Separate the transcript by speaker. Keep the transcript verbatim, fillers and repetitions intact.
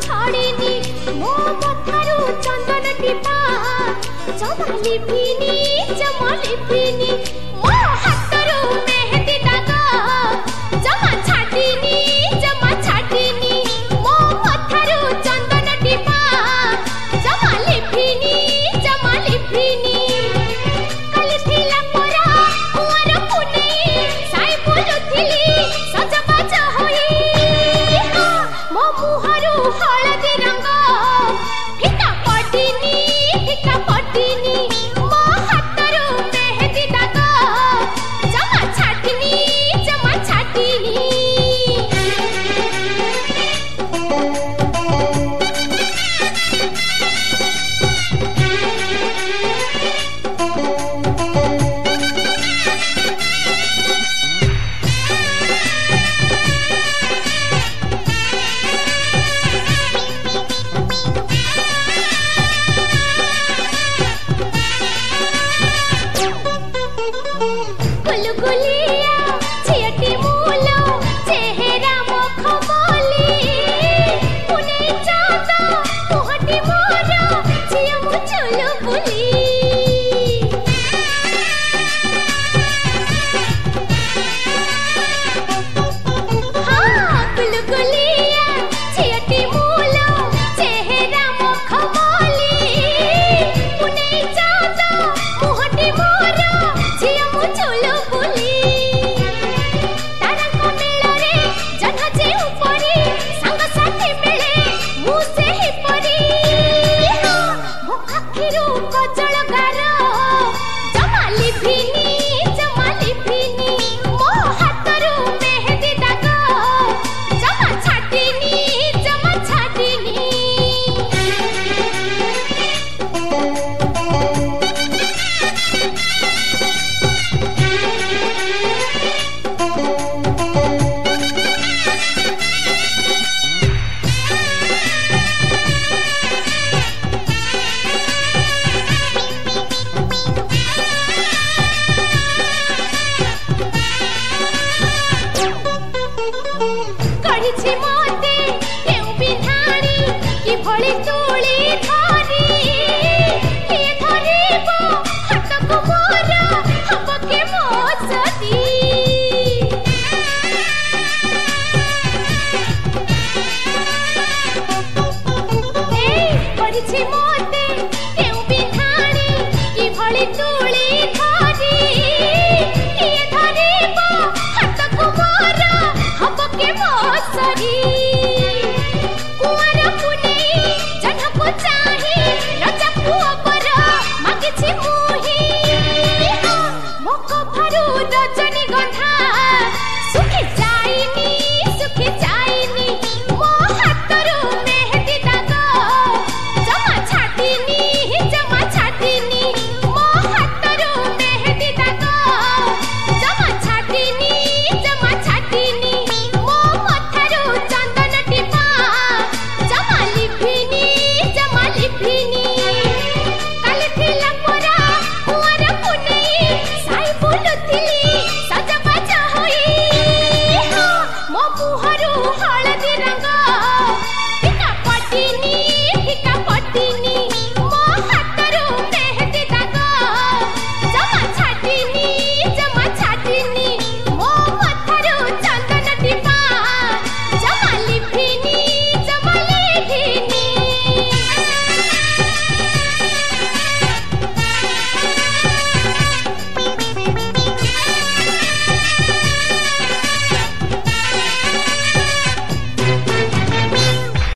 Speaker 1: छाड़ीनी मो मथारू चंदन टीपा जमा लिभिनी जमा लिभिनी मो हातरू मेहंदी दाग जमा छाड़ीनी जमा छाड़ीनी मो मथारू चंदन टीपा जमा लिभिनी जमा लिभिनी काली थिला परा कुआर पुनेई साई बुलुथिली सजबाज होई मो मुहरु हळदी रंग फिका पटिनी फिका पटिनी मो हातरू मेहंदी दाग जमा छाटिनी जमा छाटिनी गुलगुलिया छियटी मूलो चेहरा मुख बोली पुने चांद मुहटी मोरा छिय मुचुल बुली हाँ गुलगुलिया छियटी मूलो चेहरा मुख बोली पुने चांद मुहटी मोरा छिय मुचुल बुली तारंग मेलरे जहाजे उपरी संग साथी मिले मु सेही परी मो आखिरू कजल गार जमा लिभिनी जमा लिभिनी मो हातरू मेहंदी दाग जमा छाटिनी जमा छाटिनी कहिछि मोते केउ बिधाणी कि भଳି तुली धरी किए धरिबो हातको मोर हब के मोसती ए कहिछि मोते